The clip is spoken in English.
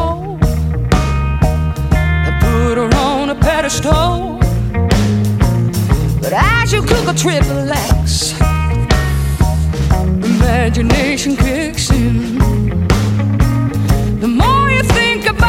soul and put her on a pedestal. But as you cook a triple X, imagination kicks in.